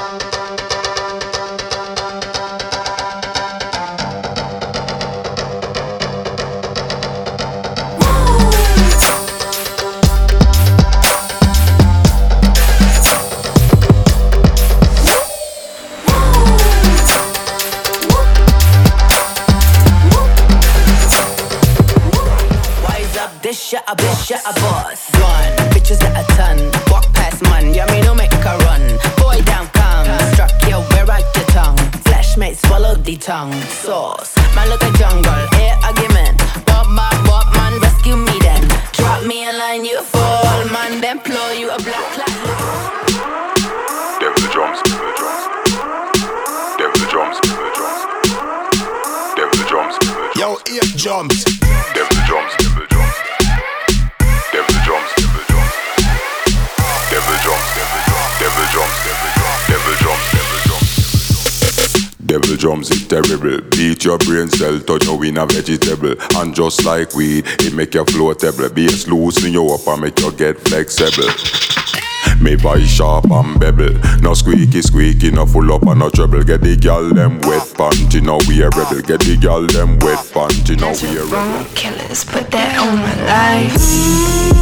A bitch, a boss. Gone, bitches at a ton. Walk past man, yeah, me no make a run. Boy down come, struck you where out your tongue. Flashmates swallow the tongue. Sauce, man look a jungle, air argument. Bob man, rescue me then. Drop me a line, you fall, man. Then blow you a black cloud. Devil the drums, devil the drums. Devil the drums, devil the drums. Devil the drums, devil the drums. Yo, ear drums. Devil the drums, devil the drums. Devil drums, devil drums. Devil drums, devil drums. Devil drums, devil drums. Devil drums is terrible. Beat your brain cell, turn you in a vegetable. And just like weed, it make you floatable. Bass loosen you up and make you get flexible. Me voice sharp and bevel. No squeaky, no full up and no trouble. Get the girl them wet panty, now we a rebel. Get the girl them wet panty, now we a rebel. Killers put that on my life.